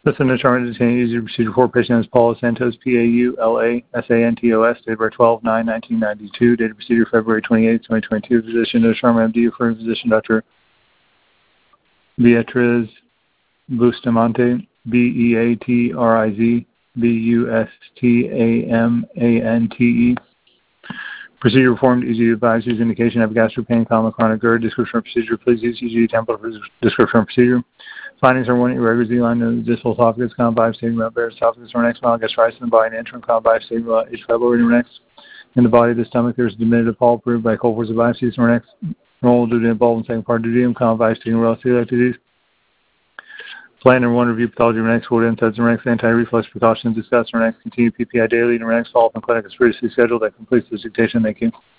This is an determined detainee easy procedure for patient is Paula Santos, Paula Santos, date of birth 12/9/1992, date of procedure February 28, 2022, physician to determine MD for physician Dr. Beatriz Bustamante, BEATRIZ Procedure performed, easy to advise, use indication of gastric pain, chronic GERD. Description of procedure, please use EG template for description of procedure. Findings are 1, irregular Z-line in the distal esophagus, common biopsy, stating about Barrett's esophagus, or next mild gastritis in the body, and enteral common biopsy, stating about H. pylori, or next. In the body of the stomach, there's a diminutive polyp proved by cold force of biopsies, or next. Normal duodenum bulb and second part duodenum, common biopsy, stating about celiac disease. Plan number 1, review pathology, or next, order insights, or next, anti-reflux precautions discussed, or next, continue PPI daily, or next, follow-up in clinic is previously scheduled. That completes the dictation. Thank you.